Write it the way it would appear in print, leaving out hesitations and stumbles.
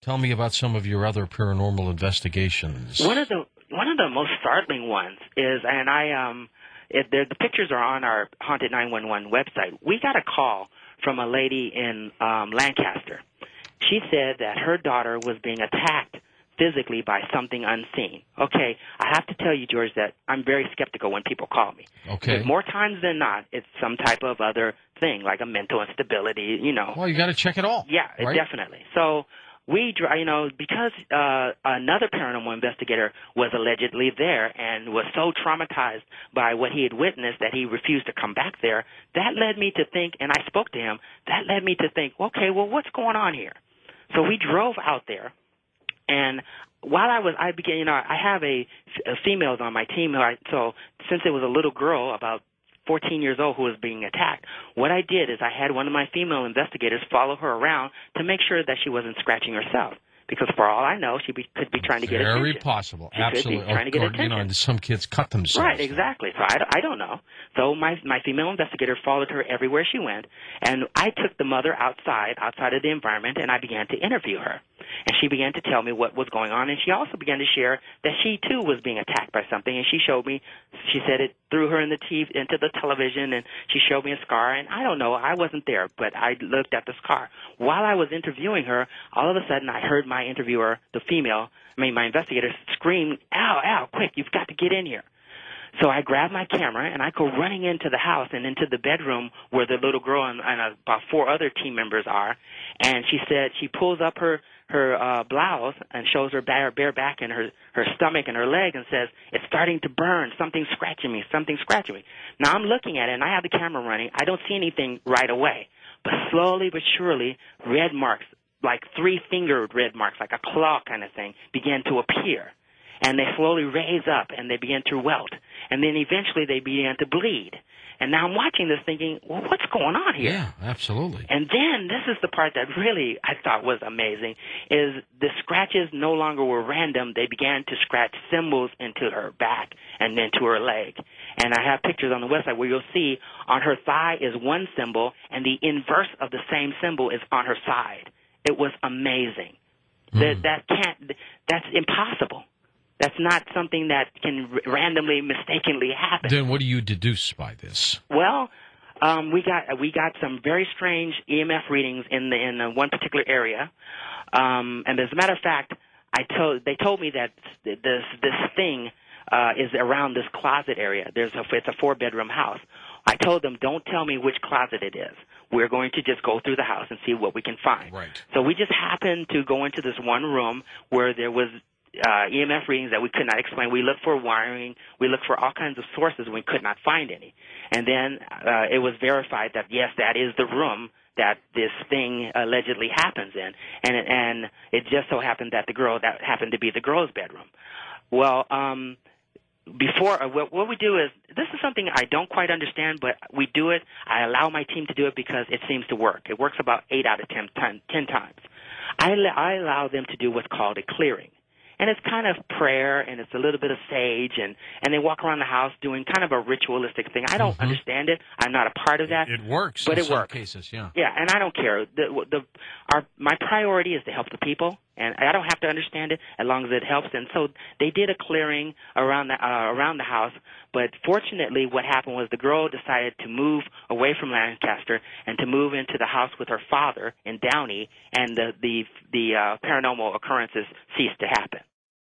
Tell me about some of your other paranormal investigations. One of the most startling ones is, and the pictures are on our Haunted 911 website. We got a call from a lady in Lancaster. She said that her daughter was being attacked physically by something unseen. Okay, I have to tell you, George, that I'm very skeptical when people call me. Okay. Because more times than not, it's some type of other thing, like a mental instability, Well, you got to check it all. Yeah, right? Definitely. So because another paranormal investigator was allegedly there and was so traumatized by what he had witnessed that he refused to come back there, that led me to think, and I spoke to him, that led me to think, okay, well, what's going on here? So we drove out there, and while I have a females on my team, so since it was a little girl about 14 years old who was being attacked, what I did is I had one of my female investigators follow her around to make sure that she wasn't scratching herself. Because for all I know, she could be trying to get attention. Very possible. She Absolutely. could be trying to get attention. Some kids cut themselves. Right, exactly. So I don't know. So my female investigator followed her everywhere she went, and I took the mother outside of the environment, and I began to interview her. And she began to tell me what was going on, and she also began to share that she, too, was being attacked by something, and she showed me, she said it threw her into the television, and she showed me a scar, and I don't know, I wasn't there, but I looked at the scar. While I was interviewing her, all of a sudden I heard my interviewer, my investigator, scream, "Al, quick, you've got to get in here." So I grab my camera, and I go running into the house and into the bedroom where the little girl and about 4 other team members are. And she said she pulls up her blouse and shows her bare back and her stomach and her leg and says, "It's starting to burn. Something's scratching me. Something's scratching me." Now I'm looking at it, and I have the camera running. I don't see anything right away. But slowly but surely, red marks, like 3-fingered red marks, like a claw kind of thing, began to appear. And they slowly raise up, and they begin to welt. And then eventually they began to bleed. And now I'm watching this thinking, well, what's going on here? Yeah, absolutely. And then this is the part that really I thought was amazing, is the scratches no longer were random. They began to scratch symbols into her back and then to her leg. And I have pictures on the website where you'll see on her thigh is one symbol, and the inverse of the same symbol is on her side. It was amazing. That's impossible. That's not something that can randomly, mistakenly happen. Then what do you deduce by this? Well, we got some very strange EMF readings in one particular area, and as a matter of fact, they told me that this thing is around this closet area. It's a 4-bedroom house. I told them, don't tell me which closet it is. We're going to just go through the house and see what we can find. Right. So we just happened to go into this one room where there was EMF readings that we could not explain. We looked for wiring. We looked for all kinds of sources. We could not find any. And then it was verified that, yes, that is the room that this thing allegedly happens in. And it just so happened that that happened to be the girl's bedroom. Well, what we do is, this is something I don't quite understand, but we do it. I allow my team to do it because it seems to work. It works about 8 out of 10 times. I allow them to do what's called a clearing. And it's kind of prayer, and it's a little bit of sage, and they walk around the house doing kind of a ritualistic thing. I don't understand it. I'm not a part of that. It works but in it some works. cases, yeah. Yeah, and I don't care. My priority is to help the people, and I don't have to understand it as long as it helps. And so they did a clearing around the house, but fortunately what happened was the girl decided to move away from Lancaster and to move into the house with her father in Downey, and the paranormal occurrences ceased to happen.